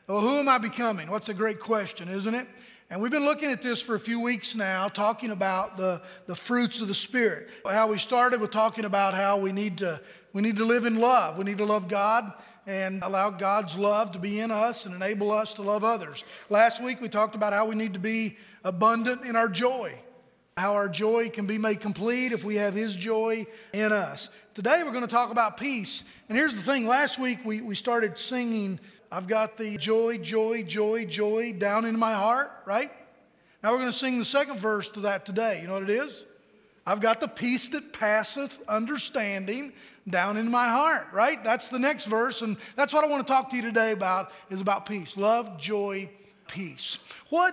Well, who am I becoming? What's a great question, isn't it? And we've been looking at this for a few weeks now, talking about the fruits of the Spirit. How we started with talking about how we need to live in love. We need to love God and allow God's love to be in us and enable us to love others. Last week we talked about how we need to be abundant in our joy, how our joy can be made complete if we have His joy in us. Today we're going to talk about peace. And here's the thing, last week we started singing, I've got the joy, joy, joy, joy down in my heart, right? Now we're going to sing the second verse to that today. You know what it is? I've got the peace that passeth understanding down in my heart, right? That's the next verse, and that's what I want to talk to you today about, is about peace. Love, joy, peace. What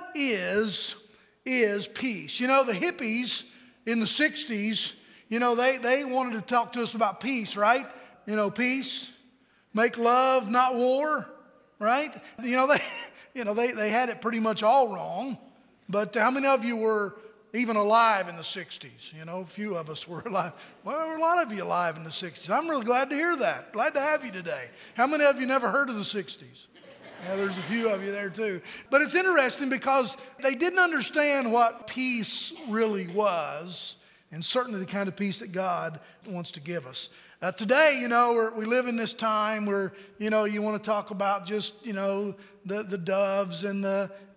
is peace? You know, the hippies in the 60s, you know, they wanted to talk to us about peace, right? You know, peace, make love, not war, right? You know, they had it pretty much all wrong. But how many of you were even alive in the 60s? You know, a few of us were alive. Well, a lot of you alive in the 60s. I'm really glad to hear that. Glad to have you today. How many of you never heard of the 60s? Yeah, there's a few of you there too. But it's interesting because they didn't understand what peace really was, and certainly the kind of peace that God wants to give us. Today, you know, we live in this time where, you know, you want to talk about just, you know, the doves and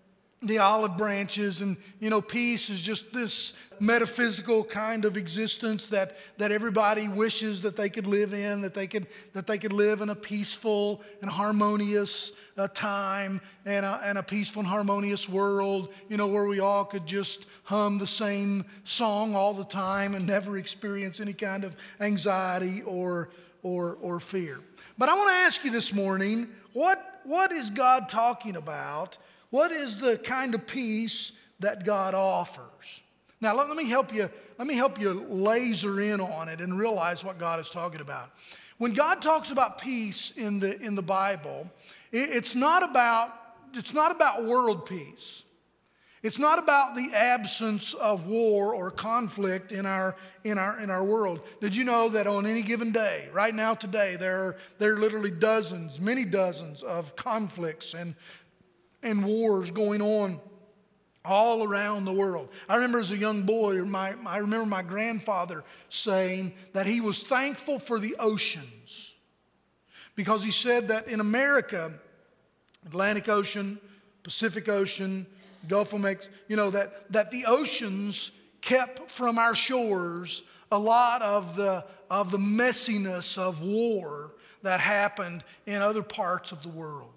the olive branches, and, you know, peace is just this metaphysical kind of existence that everybody wishes that they could live in, that they could live in a peaceful and harmonious time and a peaceful and harmonious world, you know, where we all could just hum the same song all the time and never experience any kind of anxiety or fear. But I want to ask you this morning, what is God talking about? What is the kind of peace that God offers? Now, let me help you laser in on it and realize what God is talking about. When God talks about peace in the Bible, it's not about world peace. It's not about the absence of war or conflict in our world. Did you know that on any given day, right now today, there are literally many dozens of conflicts and wars going on all around the world? I remember as a young boy, I remember my grandfather saying that he was thankful for the oceans, because he said that in America, Atlantic Ocean, Pacific Ocean, Gulf of Mexico, you know, that the oceans kept from our shores a lot of the messiness of war that happened in other parts of the world.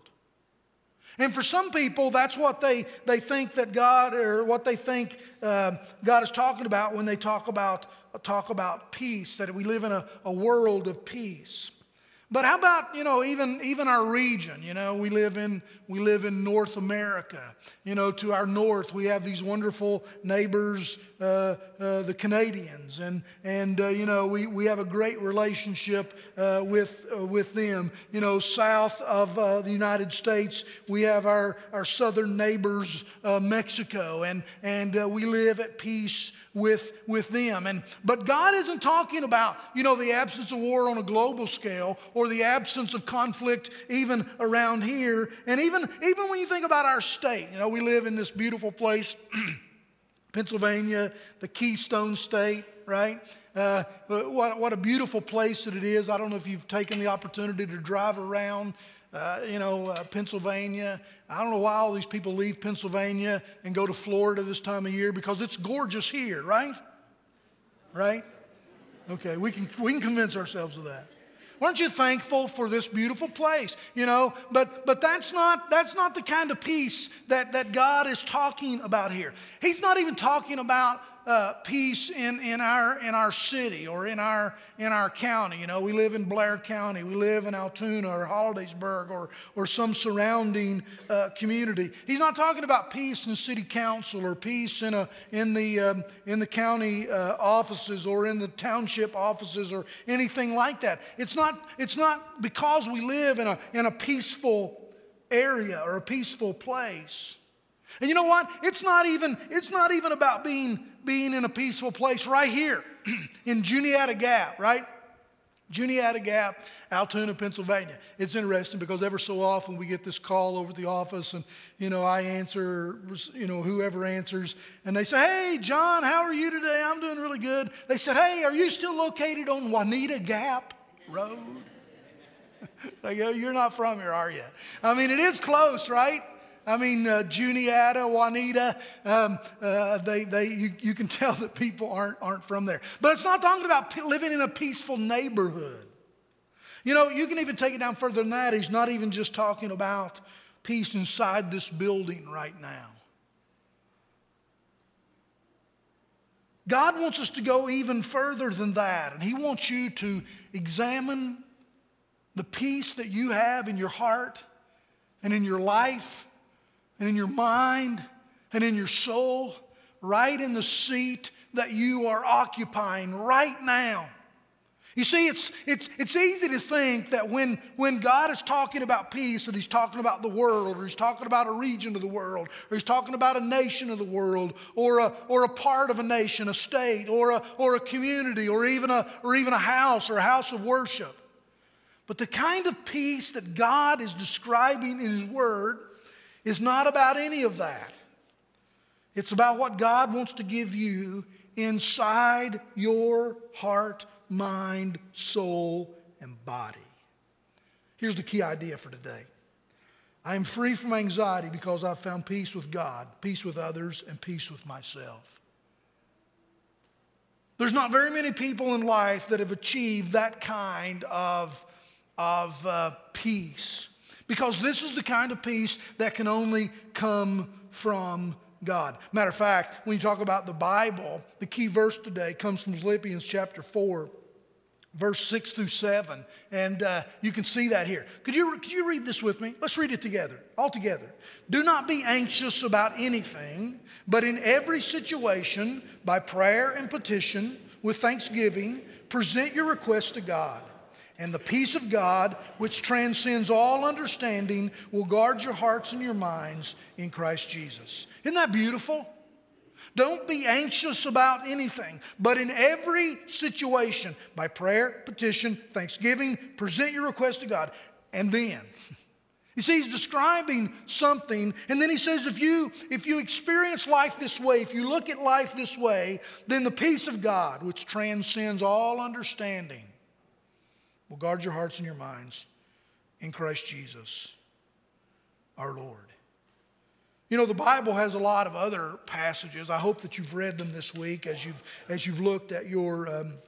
And for some people, that's what they think that God, or what they think God is talking about when they talk about peace, that we live in a world of peace. But how about, you know, even our region? You know, we live in North America. You know, to our north we have these wonderful neighbors, the Canadians, and you know, we have a great relationship with them. You know, south of the United States we have our southern neighbors, Mexico, and we live at peace with them. But God isn't talking about, you know, the absence of war on a global scale, or the absence of conflict even around here. And even when you think about our state, you know, we live in this beautiful place, Pennsylvania, the Keystone State, right? What a beautiful place that it is. I don't know if you've taken the opportunity to drive around Pennsylvania. I don't know why all these people leave Pennsylvania and go to Florida this time of year, because it's gorgeous here, right? Right? Okay, we can convince ourselves of that. Aren't you thankful for this beautiful place? You know, but that's not the kind of peace that God is talking about here. He's not even talking about peace in our city or in our county. You know, we live in Blair County, we live in Altoona or Hollidaysburg or some surrounding community. He's not talking about peace in city council or peace in the county offices or in the township offices or anything like that. It's not because we live in a peaceful area or a peaceful place. And you know what? It's not even about being in a peaceful place right here in Juniata Gap, right? Juniata Gap, Altoona, Pennsylvania. It's interesting because ever so often we get this call over at the office and, I answer, whoever answers, and they say, "Hey, John, how are you today?" "I'm doing really good." They said, "Hey, are you still located on Juanita Gap Road?" I go, "You're not from here, are you?" I mean, it is close, right? I mean, Juniata, Juanita, you can tell that people aren't from there. But it's not talking about living in a peaceful neighborhood. You can even take it down further than that. He's not even just talking about peace inside this building right now. God wants us to go even further than that. And He wants you to examine the peace that you have in your heart and in your life and in your mind and in your soul, right in the seat that you are occupying right now. You see, it's easy to think that when God is talking about peace, that He's talking about the world, or He's talking about a region of the world, or He's talking about a nation of the world, or a part of a nation, a state, or a community, or even a house or a house of worship. But the kind of peace that God is describing in His Word is not about any of that. It's about what God wants to give you inside your heart, mind, soul, and body. Here's the key idea for today. I am free from anxiety because I've found peace with God, peace with others, and peace with myself. There's not very many people in life that have achieved that kind of peace. Because this is the kind of peace that can only come from God. Matter of fact, when you talk about the Bible, the key verse today comes from Philippians chapter 4, verse 6 through 7. And you can see that here. Could you read this with me? Let's read it together, all together. "Do not be anxious about anything, but in every situation, by prayer and petition, with thanksgiving, present your requests to God. And the peace of God, which transcends all understanding, will guard your hearts and your minds in Christ Jesus." Isn't that beautiful? Don't be anxious about anything, but in every situation, by prayer, petition, thanksgiving, present your request to God. And then, you see, He's describing something, and then He says if you experience life this way, if you look at life this way, then the peace of God, which transcends all understanding, will guard your hearts and your minds in Christ Jesus, our Lord. The Bible has a lot of other passages. I hope that you've read them this week as you've looked at your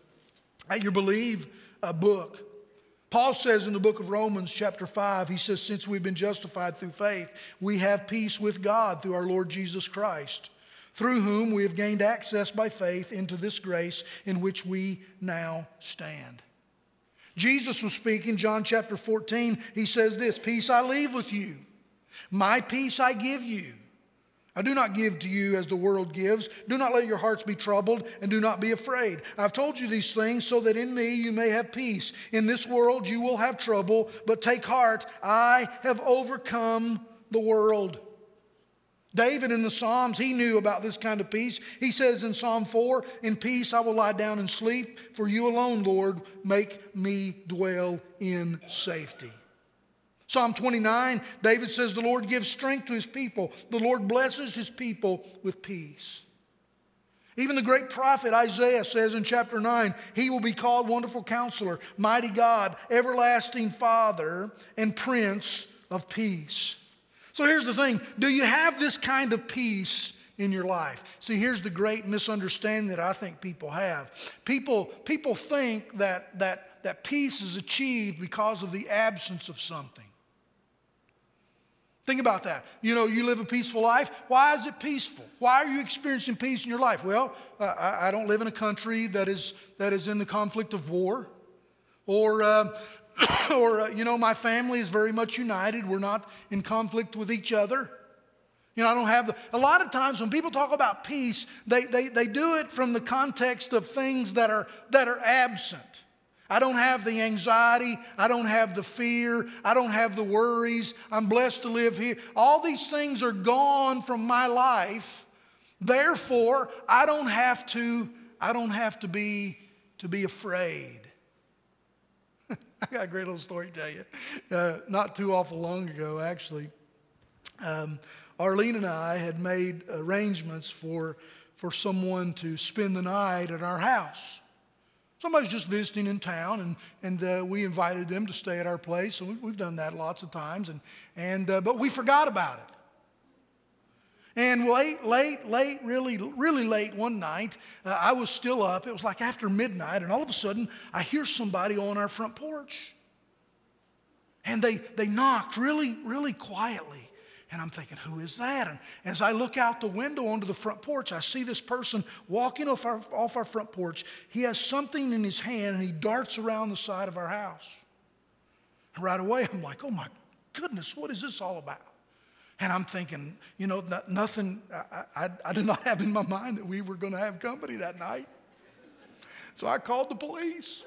Believe book. Paul says in the book of Romans chapter 5, he says, "Since we've been justified through faith, we have peace with God through our Lord Jesus Christ, through whom we have gained access by faith into this grace in which we now stand." Jesus was speaking, John chapter 14. He says this, "Peace I leave with you. My peace I give you. I do not give to you as the world gives. Do not let your hearts be troubled, and do not be afraid. I've told you these things so that in me you may have peace. In this world you will have trouble, but take heart. I have overcome the world." David in the Psalms, he knew about this kind of peace. He says in Psalm 4, "In peace I will lie down and sleep, for you alone, Lord, make me dwell in safety." Psalm 29, David says, "The Lord gives strength to His people. The Lord blesses His people with peace." Even the great prophet Isaiah says in chapter 9, "He will be called Wonderful Counselor, Mighty God, Everlasting Father, and Prince of Peace." So here's the thing. Do you have this kind of peace in your life? See, here's the great misunderstanding that I think people have. People think that peace is achieved because of the absence of something. Think about that. You live a peaceful life. Why is it peaceful? Why are you experiencing peace in your life? Well, I don't live in a country that is in the conflict of war. Or my family is very much united. We're not in conflict with each other. I don't have a lot of times when people talk about peace, they do it from the context of things that are absent. I don't have the anxiety. I don't have the fear. I don't have the worries. I'm blessed to live here. All these things are gone from my life. Therefore, I don't have to be afraid. I got a great little story to tell you. Not too awful long ago, actually, Arlene and I had made arrangements for someone to spend the night at our house. Somebody's just visiting in town, and we invited them to stay at our place. And we've done that lots of times, but we forgot about it. And late, really late one night, I was still up. It was like after midnight, and all of a sudden, I hear somebody on our front porch. And they knocked really quietly. And I'm thinking, who is that? And as I look out the window onto the front porch, I see this person walking off our front porch. He has something in his hand, and he darts around the side of our house. And right away, I'm like, oh my goodness, what is this all about? And I'm thinking, nothing, I did not have in my mind that we were going to have company that night. So I called the police.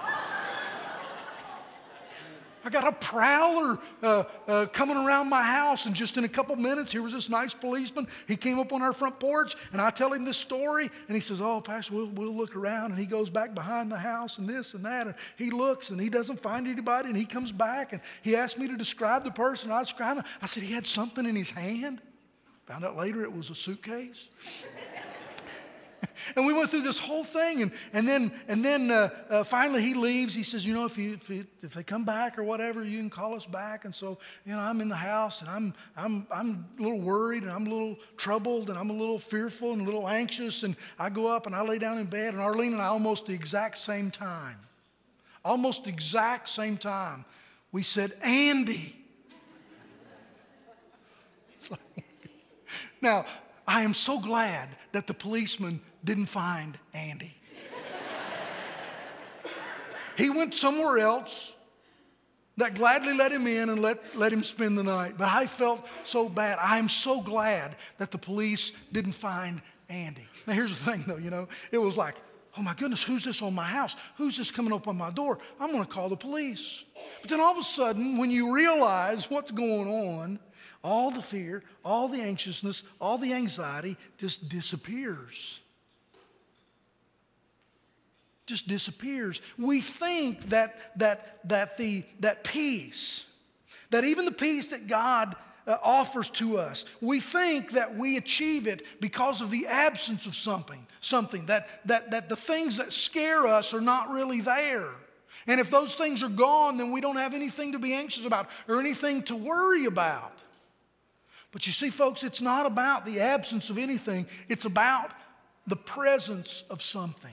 I got a prowler coming around my house, and just in a couple minutes, here was this nice policeman. He came up on our front porch, and I tell him this story, and he says, oh, Pastor, we'll look around. And he goes back behind the house and this and that, and he looks, and he doesn't find anybody, and he comes back, and he asked me to describe the person. I described him. I said he had something in his hand. Found out later it was a suitcase. And we went through this whole thing, and then finally he leaves. He says, if they come back or whatever, you can call us back. And so, I'm in the house, and I'm a little worried, and I'm a little troubled, and I'm a little fearful and a little anxious. And I go up and I lay down in bed, and Arlene and I almost the exact same time, we said, Andy. Now, I am so glad that the policeman didn't find Andy. He went somewhere else that gladly let him in and let him spend the night. But I felt so bad. I am so glad that the police didn't find Andy. Now here's the thing though, it was like, oh my goodness, who's this on my house? Who's this coming up on my door? I'm going to call the police. But then all of a sudden, when you realize what's going on, all the fear, all the anxiousness, all the anxiety just disappears. Just disappears. We think that peace, that even the peace that God offers to us, we think that we achieve it because of the absence of something that the things that scare us are not really there. And if those things are gone, then we don't have anything to be anxious about or anything to worry about. But you see, folks, it's not about the absence of anything. It's about the presence of something.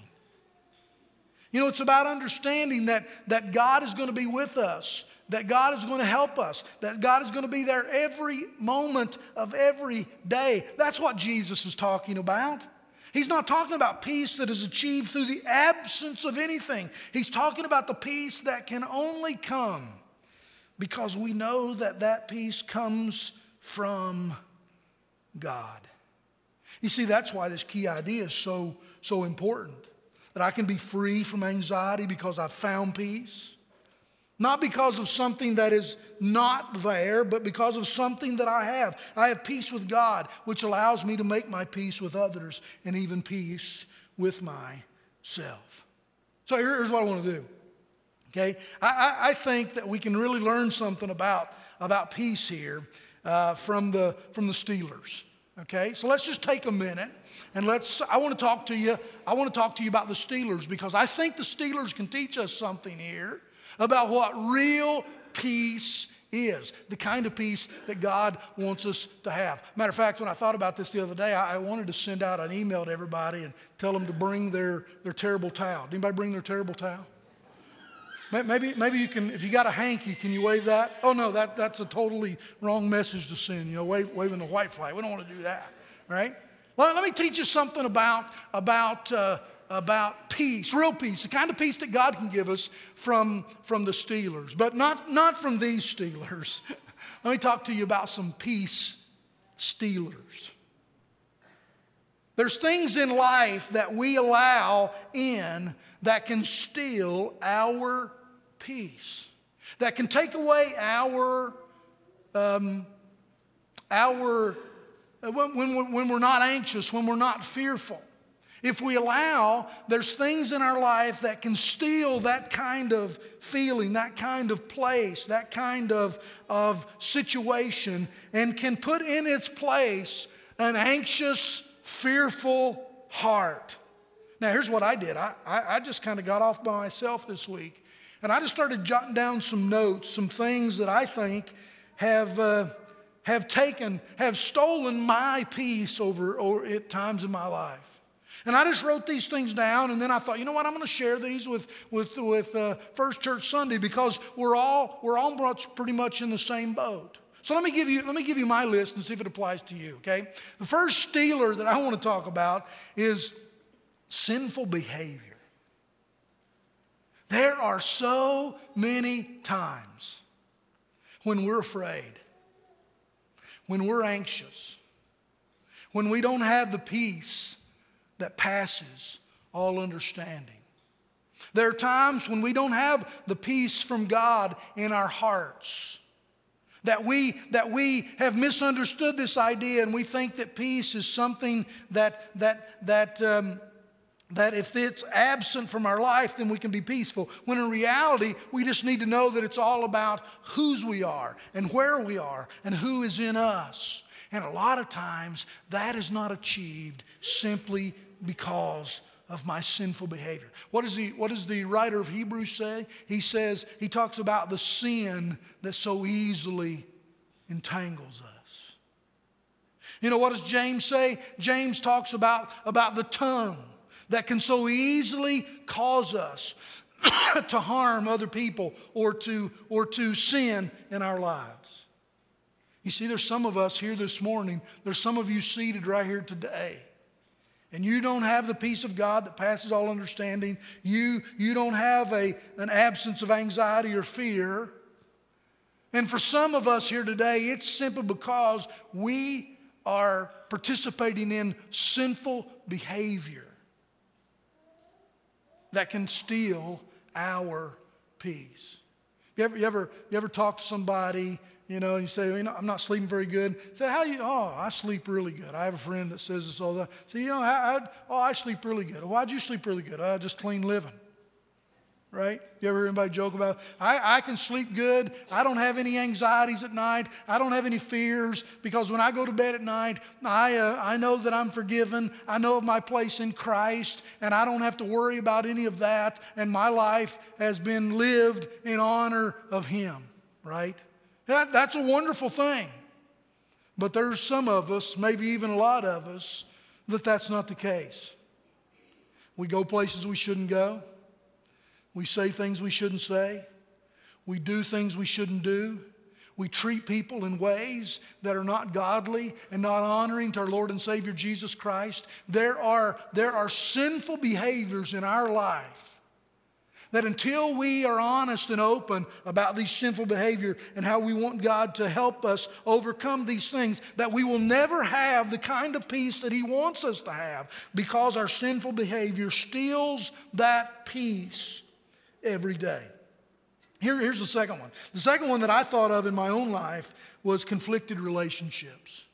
It's about understanding that God is going to be with us, that God is going to help us, that God is going to be there every moment of every day. That's what Jesus is talking about. He's not talking about peace that is achieved through the absence of anything. He's talking about the peace that can only come because we know that peace comes from God. You see, that's why this key idea is so important. That I can be free from anxiety because I've found peace. Not because of something that is not there, but because of something that I have. I have peace with God, which allows me to make my peace with others and even peace with myself. So here's what I want to do. Okay? I think that we can really learn something about peace here from the Steelers. Okay, so let's just take a minute and I want to talk to you about the Steelers because I think the Steelers can teach us something here about what real peace is, the kind of peace that God wants us to have. Matter of fact, when I thought about this the other day, I wanted to send out an email to everybody and tell them to bring their terrible towel. Did anybody bring their terrible towel? Maybe you can, if you got a hanky, can you wave that? Oh no, that's a totally wrong message to send. Waving the white flag. We don't want to do that, right? Well, let me teach you something about peace, real peace, the kind of peace that God can give us from the Steelers, but not from these Steelers. Let me talk to you about some peace stealers. There's things in life that we allow in that can steal our peace, that can take away when we're not anxious, when we're not fearful. If we allow, there's things in our life that can steal that kind of feeling, that kind of place, that kind of situation, and can put in its place an anxious, fearful heart. Now, here's what I did. I just kind of got off by myself this week, and I just started jotting down some notes, some things that I think have stolen my peace over at times in my life. And I just wrote these things down, and then I thought, you know what, I'm going to share these with First Church Sunday, because we're all pretty much in the same boat. So let me give you my list and see if it applies to you, okay? The first stealer that I want to talk about is sinful behavior. There are so many times when we're afraid, when we're anxious, when we don't have the peace that passes all understanding. There are times when we don't have the peace from God in our hearts. That we have misunderstood this idea, and we think that peace is something that if it's absent from our life, then we can be peaceful. When in reality, we just need to know that it's all about whose we are and where we are and who is in us. And a lot of times, that is not achieved simply because of my sinful behavior. What does the writer of Hebrews say? He talks about the sin that so easily entangles us. You know, what does James say? James talks about the tongue that can so easily cause us to harm other people or to sin in our lives. You see, there's some of us here this morning, there's some of you seated right here today, and you don't have the peace of God that passes all understanding. You don't have an absence of anxiety or fear. And for some of us here today, it's simply because we are participating in sinful behavior that can steal our peace. You ever talk to somebody, you know, and you say, well, you know, I'm not sleeping very good. Say, how do you? Oh, I sleep really good. I have a friend that says this all the time. Say, you know, I sleep really good. Why'd you sleep really good? Just clean living. Right? You ever hear anybody joke about, I can sleep good. I don't have any anxieties at night. I don't have any fears, because when I go to bed at night, I know that I'm forgiven. I know of my place in Christ, and I don't have to worry about any of that. And my life has been lived in honor of Him. Right? That's a wonderful thing. But there's some of us, maybe even a lot of us, that's not the case. We go places we shouldn't go. We say things we shouldn't say. We do things we shouldn't do. We treat people in ways that are not godly and not honoring to our Lord and Savior Jesus Christ. There are sinful behaviors in our life that until we are honest and open about these sinful behavior and how we want God to help us overcome these things, that we will never have the kind of peace that He wants us to have, because our sinful behavior steals that peace every day. Here's the second one. The second one that I thought of in my own life was conflicted relationships.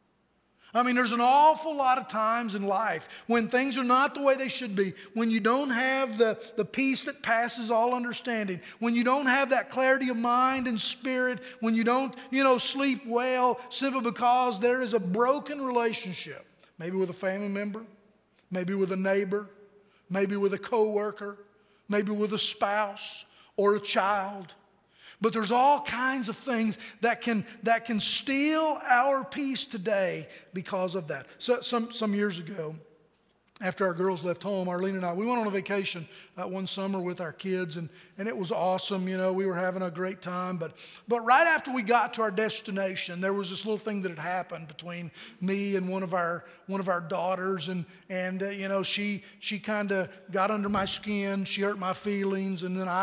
I mean, there's an awful lot of times in life when things are not the way they should be, when you don't have the peace that passes all understanding, when you don't have that clarity of mind and spirit, when you don't, sleep well, simply because there is a broken relationship, maybe with a family member, maybe with a neighbor, maybe with a coworker, maybe with a spouse or a child. But there's all kinds of things that can steal our peace today because of that. So some years ago, after our girls left home, Arlene and I, we went on a vacation one summer with our kids, and it was awesome. We were having a great time. But right after we got to our destination, there was this little thing that had happened between me and one of our daughters, and she kind of got under my skin. She hurt my feelings, and then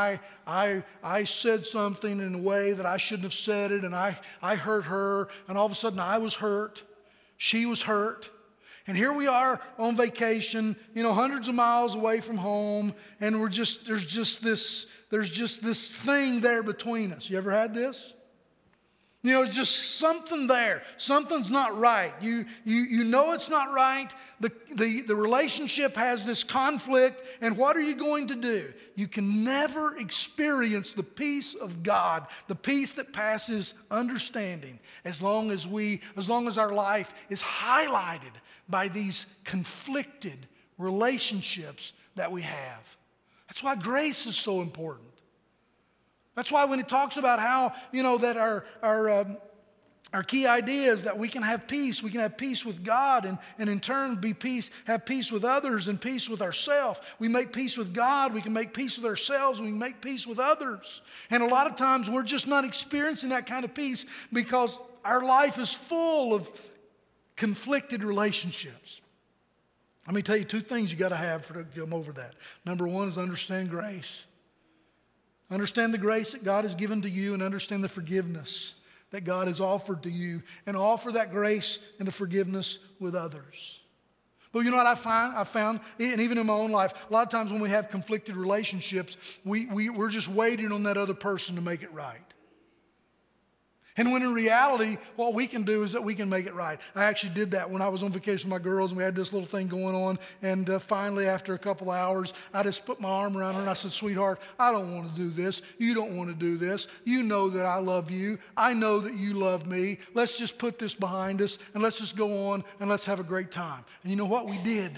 I said something in a way that I shouldn't have said it, and I hurt her, and all of a sudden I was hurt. She was hurt. And here we are on vacation, hundreds of miles away from home, and there's just this thing there between us. You ever had this? You know, it's just something there. Something's not right. You know it's not right. The relationship has this conflict, and what are you going to do? You can never experience the peace of God, the peace that passes understanding, as long as our life is highlighted by these conflicted relationships that we have. That's why grace is so important. That's why when it talks about how, that our key idea is that we can have peace with God, and in turn have peace with others and peace with ourselves. We make peace with God, we can make peace with ourselves, we can make peace with others. And a lot of times we're just not experiencing that kind of peace because our life is full of conflicted relationships. Let me tell you two things you got to have to come over that. Number one is understand grace. Understand the grace that God has given to you, and understand the forgiveness that God has offered to you, and offer that grace and the forgiveness with others. But you know what I found, and even in my own life, a lot of times when we have conflicted relationships, we're just waiting on that other person to make it right. And when in reality, what we can do is that we can make it right. I actually did that when I was on vacation with my girls, and we had this little thing going on. And finally, after a couple of hours, I just put my arm around her and I said, "Sweetheart, I don't want to do this. You don't want to do this. You know that I love you. I know that you love me. Let's just put this behind us, and let's just go on, and let's have a great time." And you know what? We did.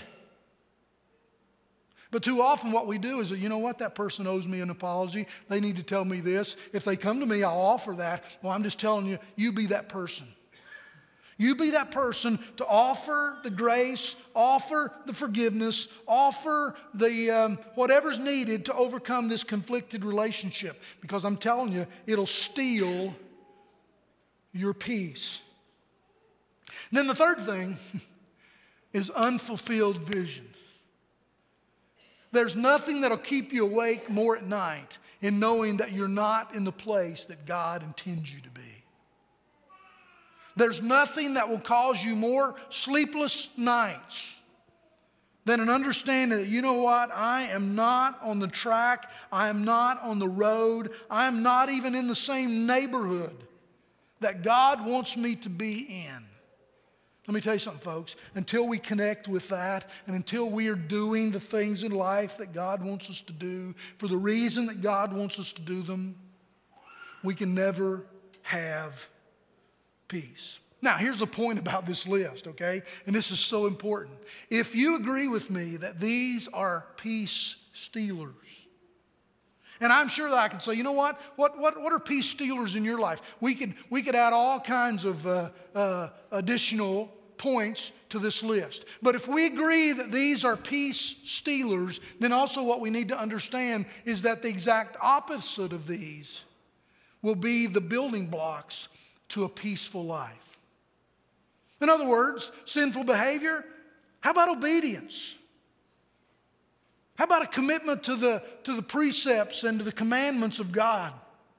But too often what we do is that, you know what, that person owes me an apology. They need to tell me this. If they come to me, I'll offer that. Well, I'm just telling you, you be that person. You be that person to offer the grace, offer the forgiveness, offer the whatever's needed to overcome this conflicted relationship. Because I'm telling you, it'll steal your peace. And then the third thing is unfulfilled vision. There's nothing that'll keep you awake more at night in knowing that you're not in the place that God intends you to be. There's nothing that will cause you more sleepless nights than an understanding that, you know what, I am not on the track, I am not on the road, I am not even in the same neighborhood that God wants me to be in. Let me tell you something, folks. Until we connect with that, and until we are doing the things in life that God wants us to do for the reason that God wants us to do them, we can never have peace. Now, here's the point about this list, okay? And this is so important. If you agree with me that these are peace stealers, and I'm sure that I can say, you know what? What are peace stealers in your life? We could add all kinds of additional points to this list. But if we agree that these are peace stealers, then also what we need to understand is that the exact opposite of these will be the building blocks to a peaceful life. In other words, sinful behavior. How about obedience? How about a commitment to the precepts and to the commandments of God?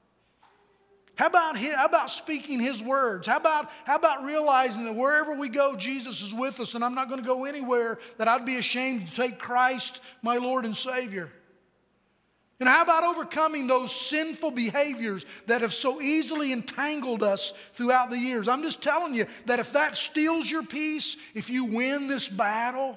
How about speaking His words? How about realizing that wherever we go, Jesus is with us, and I'm not going to go anywhere that I'd be ashamed to take Christ, my Lord and Savior? And how about overcoming those sinful behaviors that have so easily entangled us throughout the years? I'm just telling you that if that steals your peace, if you win this battle,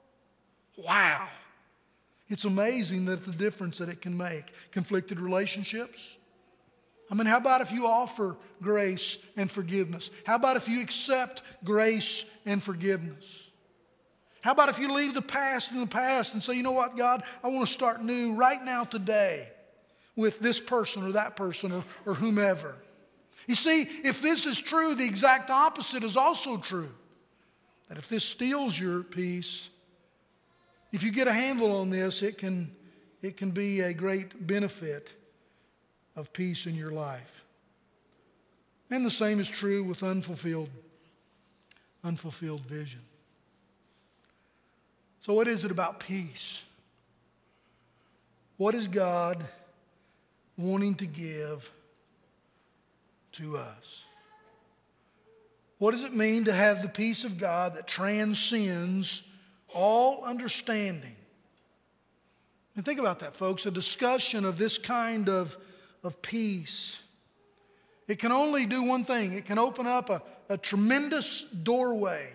wow. It's amazing that the difference that it can make. Conflicted relationships. I mean, how about if you offer grace and forgiveness? How about if you accept grace and forgiveness? How about if you leave the past in the past and say, you know what, God, I want to start new right now today with this person or that person or whomever. You see, if this is true, the exact opposite is also true. That if this steals your peace, if you get a handle on this, it can be a great benefit of peace in your life. And the same is true with unfulfilled vision. So what is it about peace? What is God wanting to give to us? What does it mean to have the peace of God that transcends all understanding? And think about that, folks. A discussion of this kind of peace It can only do one thing. It can open up a tremendous doorway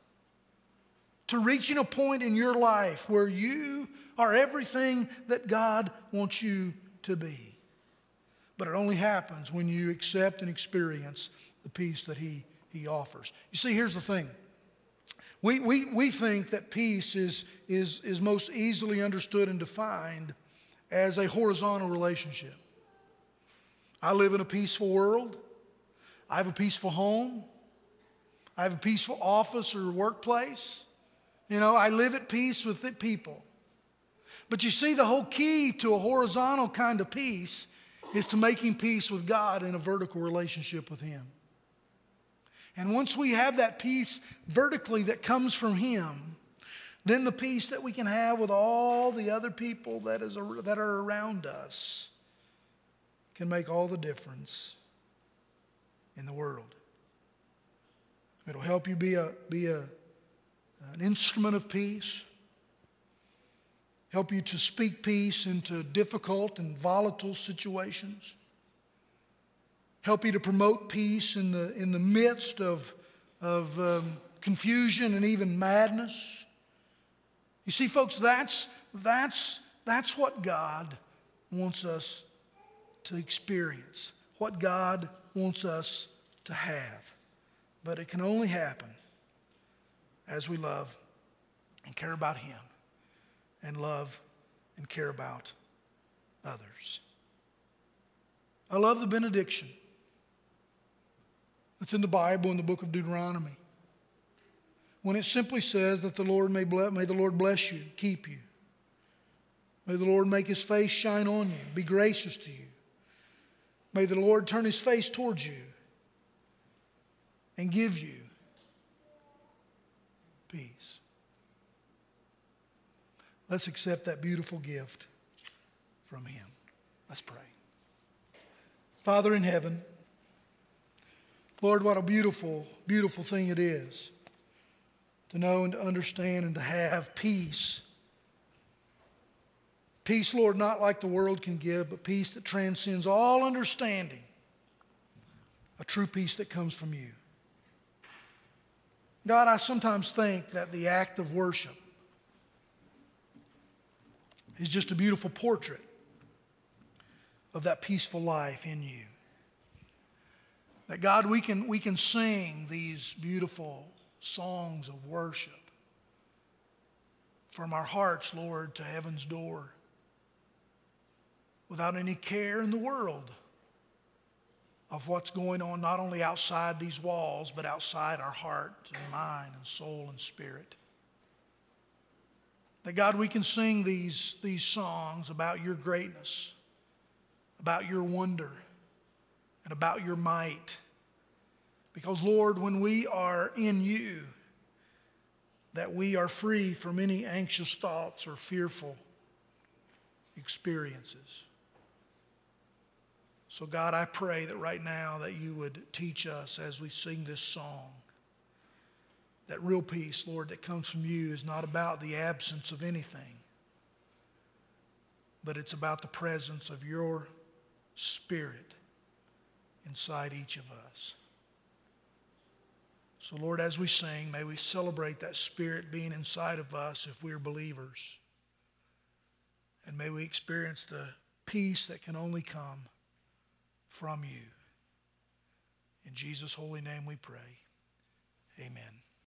to reaching a point in your life where you are everything that God wants you to be. But it only happens when you accept and experience the peace that He offers. You see, here's the thing. We think that peace is most easily understood and defined as a horizontal relationship. I live in a peaceful world. I have a peaceful home. I have a peaceful office or workplace. I live at peace with the people. But you see, the whole key to a horizontal kind of peace is to making peace with God in a vertical relationship with Him. And once we have that peace vertically that comes from Him, then the peace that we can have with all the other people that are around us can make all the difference in the world. It'll help you be an instrument of peace, help you to speak peace into difficult and volatile situations, help you to promote peace in the midst of confusion and even madness. You see, folks, that's what God wants us to experience, what God wants us to have. But it can only happen as we love and care about Him and love and care about others. I love the benediction that's in the Bible in the book of Deuteronomy, when it simply says that the Lord may the Lord bless you, keep you. May the Lord make His face shine on you, be gracious to you. May the Lord turn His face towards you and give you peace. Let's accept that beautiful gift from Him. Let's pray. Father in heaven, Lord, what a beautiful, beautiful thing it is to know and to understand and to have peace. Peace, Lord, not like the world can give, but peace that transcends all understanding. A true peace that comes from you. God, I sometimes think that the act of worship is just a beautiful portrait of that peaceful life in you. That God, we can sing these beautiful songs of worship from our hearts, Lord, to heaven's door without any care in the world of what's going on not only outside these walls, but outside our heart and mind and soul and spirit. That God, we can sing these songs about your greatness, about your wonder, and about your might. Because, Lord, when we are in you, that we are free from any anxious thoughts or fearful experiences. So, God, I pray that right now that you would teach us as we sing this song that real peace, Lord, that comes from you is not about the absence of anything, but it's about the presence of your Spirit inside each of us. So, Lord, as we sing, may we celebrate that Spirit being inside of us if we're believers. And may we experience the peace that can only come from you. In Jesus' holy name we pray. Amen.